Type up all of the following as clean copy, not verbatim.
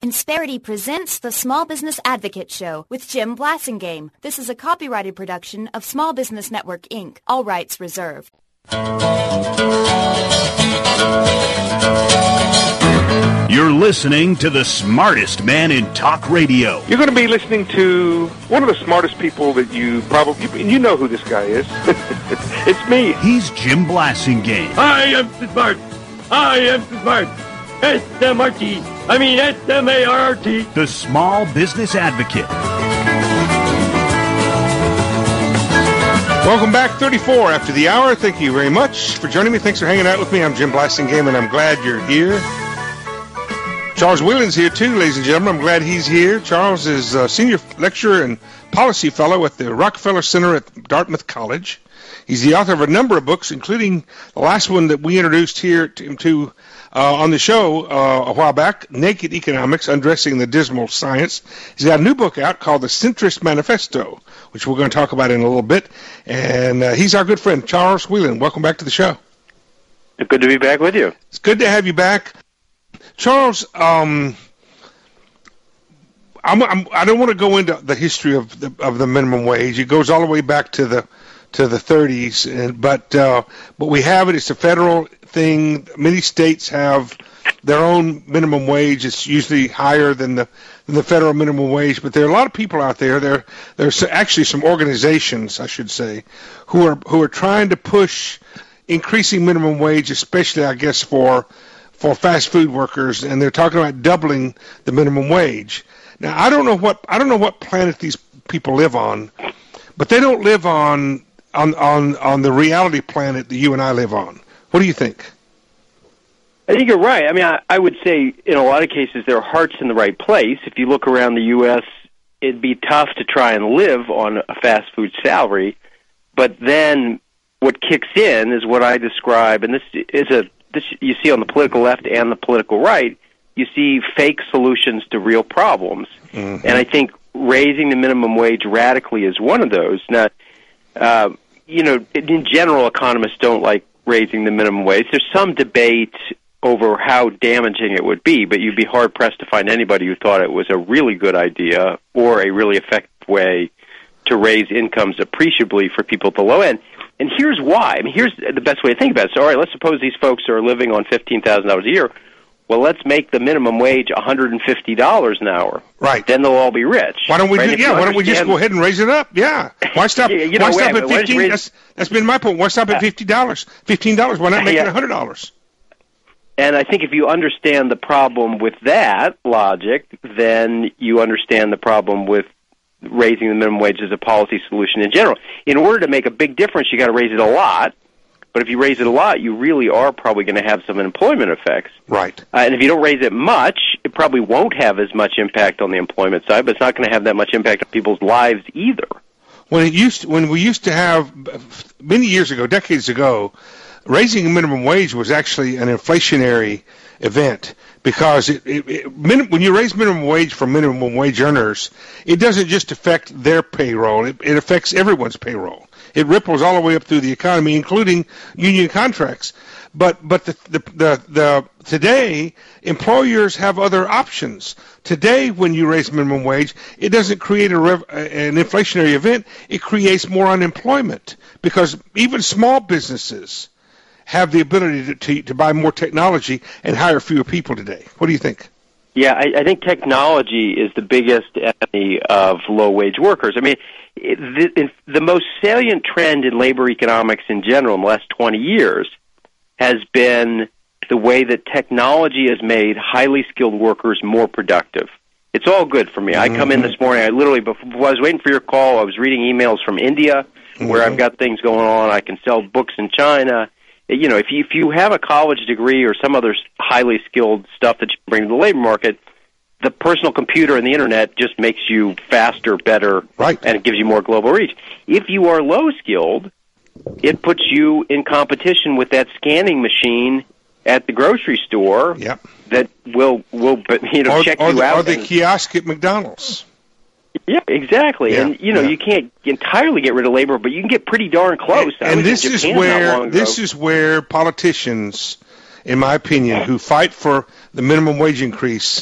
Insperity presents the Small Business Advocate Show with Jim Blasingame. This is a copyrighted production of Small Business Network, Inc. All rights reserved. You're listening to the smartest man in talk radio. You're going to be listening to one of the smartest people that you know who this guy is. It's me. He's Jim Blasingame. I am smart. I am smart. S-M-R-T. I mean S-M-A-R-T. The Small Business Advocate. Welcome back, 34 after the hour. Thank you very much for joining me. Thanks for hanging out with me. I'm Jim Blasingame, and I'm glad you're here. Charles Whelan's here, too, ladies and gentlemen. I'm glad he's here. Charles is a senior lecturer and policy fellow at the Rockefeller Center at Dartmouth College. He's the author of a number of books, including the last one that we introduced here on the show a while back, Naked Economics, Undressing the Dismal Science. He's got a new book out called The Centrist Manifesto, which we're going to talk about in a little bit. And he's our good friend, Charles Whelan. Welcome back to the show. Good to be back with you. It's good to have you back. Charles, I don't want to go into the history of the minimum wage. It goes all the way back to the 30s, but we have it. It's a federal thing. Many states have their own minimum wage. It's usually higher than the federal minimum wage. But there are a lot of people out there. There's actually some organizations, I should say, who are trying to push increasing minimum wage, especially, I guess, for fast food workers, and they're talking about doubling the minimum wage. Now, I don't know what planet these people live on, but they don't live on the reality planet that you and I live on. What do you think? I think you're right. I mean, I would say in a lot of cases their heart's in the right place. If you look around the U.S., it'd be tough to try and live on a fast food salary, but then what kicks in is what I describe, and this you see on the political left and the political right, you see fake solutions to real problems. Mm-hmm. And I think raising the minimum wage radically is one of those. Now, in general, economists don't like raising the minimum wage. There's some debate over how damaging it would be, but you'd be hard-pressed to find anybody who thought it was a really good idea or a really effective way to raise incomes appreciably for people at the low end. And here's why. I mean, here's the best way to think about it. So, all right, let's suppose these folks are living on $15,000 a year. Well, let's make the minimum wage $150 an hour. Right. Then they'll all be rich. Why don't we? Right? Why don't we just go ahead and raise it up? Yeah. Why stop? Why stop at $15? That's been my point. Why stop at $50? $15. Why not make it $100? And I think if you understand the problem with that logic, then you understand the problem with raising the minimum wage as a policy solution in general. In order to make a big difference, you got to raise it a lot. But if you raise it a lot, you really are probably going to have some employment effects. Right. And if you don't raise it much, it probably won't have as much impact on the employment side, but it's not going to have that much impact on people's lives either. When we used to have, many years ago, decades ago, raising the minimum wage was actually an inflationary event, because when you raise minimum wage for minimum wage earners, it doesn't just affect their payroll, it affects everyone's payroll. It ripples all the way up through the economy, including union contracts. But today, employers have other options. Today, when you raise minimum wage, it doesn't create an inflationary event. It creates more unemployment, because even small businesses have the ability to buy more technology and hire fewer people today. What do you think? Yeah, I think technology is the biggest enemy of low-wage workers. I mean, the most salient trend in labor economics in general in the last 20 years has been the way that technology has made highly skilled workers more productive. It's all good for me. I come in this morning, before I was waiting for your call, I was reading emails from India where I've got things going on. I can sell books in China. You know, if you have a college degree or some other highly skilled stuff that you bring to the labor market, the personal computer and the internet just makes you faster, better, right, and it gives you more global reach. If you are low skilled, it puts you in competition with that scanning machine at the grocery store. Yep. That will check you out. Or the kiosk at McDonald's. Yeah, exactly. Yeah, and you can't entirely get rid of labor, but you can get pretty darn close. And this is where politicians, in my opinion, who fight for the minimum wage increase,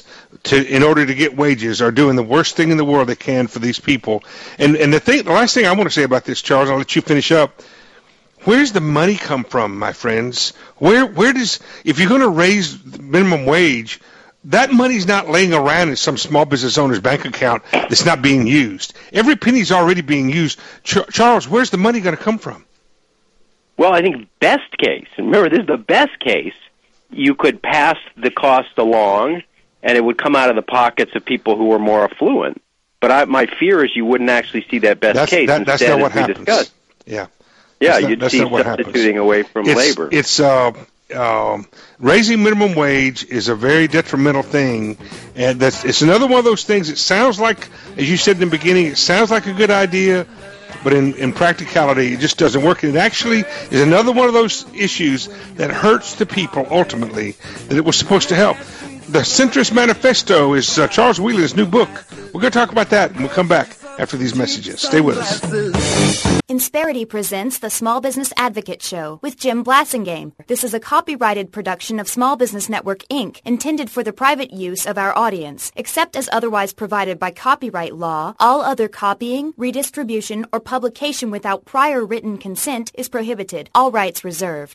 in order to get wages are doing the worst thing in the world they can for these people. And the last thing I want to say about this, Charles, I'll let you finish up. Where does the money come from, my friends? If you're going to raise the minimum wage, that money's not laying around in some small business owner's bank account that's not being used. Every penny's already being used. Charles, where's the money going to come from? Well, I think best case, and remember, this is the best case, you could pass the cost along, and it would come out of the pockets of people who are more affluent. But my fear is you wouldn't actually see that best case. That's not what happens. Discussed. Yeah. Yeah, you'd see substituting away from labor. Raising minimum wage is a very detrimental thing, and it's another one of those things. It sounds like, as you said in the beginning, it sounds like a good idea, but in practicality, it just doesn't work. And it actually is another one of those issues that hurts the people ultimately that it was supposed to help. The Centrist Manifesto is Charles Wheeler's new book. We're going to talk about that when we come back after these messages. Stay with us. Insperity presents the Small Business Advocate Show with Jim Blasingame. This is a copyrighted production of Small Business Network, Inc., intended for the private use of our audience. Except as otherwise provided by copyright law, all other copying, redistribution, or publication without prior written consent is prohibited. All rights reserved.